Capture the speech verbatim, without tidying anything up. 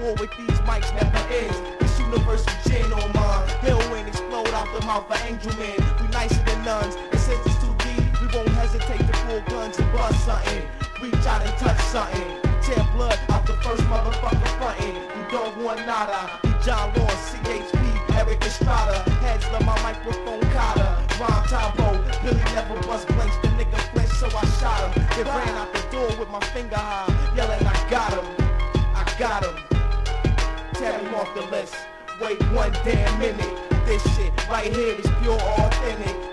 war with these mics never ends. This universal gin on mine. Heroin explode out the mouth of angel men. We nicer than nuns. And since it's too deep, we won't hesitate to pull guns and bust something. Reach out and touch something. Tear blood out the first motherfucker frontin'. You don't want nada. You John Lawrence, C H P, Eric Estrada. Heads love my microphone cotta. Ron Tabo, Billy never bust blanks. The nigga flinched, so I shot him. Then ran out the door with my finger high, yelling, I got him, I got him. Tear him off the list. Wait one damn minute. This shit right here is pure authentic.